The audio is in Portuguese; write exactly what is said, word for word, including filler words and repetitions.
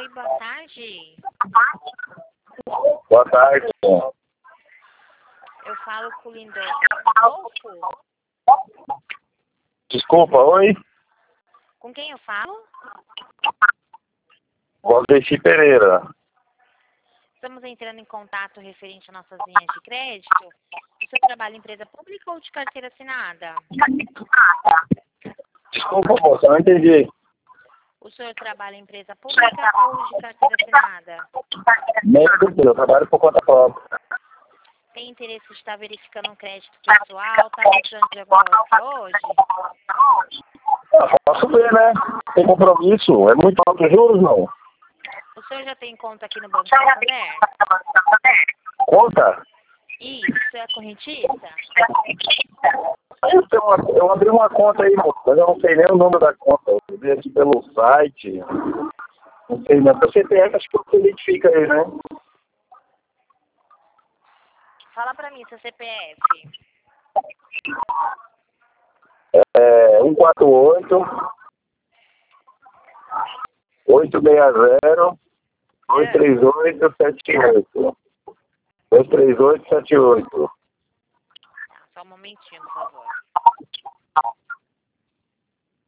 Oi, boa tarde. Boa tarde. Eu falo com o Lindolfo. Desculpa, oi? Com quem eu falo? Valdeci Pereira. Estamos entrando em contato referente às nossas linhas de crédito. O senhor trabalha em empresa pública ou de carteira assinada? Desculpa, moça, não entendi. O senhor trabalha em empresa pública ou de carteira assinada? Nem entendi, eu trabalho por conta própria. Tem interesse de estar verificando um crédito pessoal? Está precisando de alguma coisa hoje? Ah, posso ver, né? Tem compromisso? É muito alto os juros, não? O senhor já tem conta aqui no Banco Santander? Conta? Isso, é correntista? Eu, tenho uma- eu abri uma conta aí, moça, mas eu não sei nem o número da conta. Eu vi aqui pelo site. Não sei, mas o C P F acho que você identifica aí, né? Fala pra mim, seu C P F. É um quatro oito, oito seis zero, dois três oito, sete oito. dois três oito, sete oito. Tá, só um momentinho, por favor.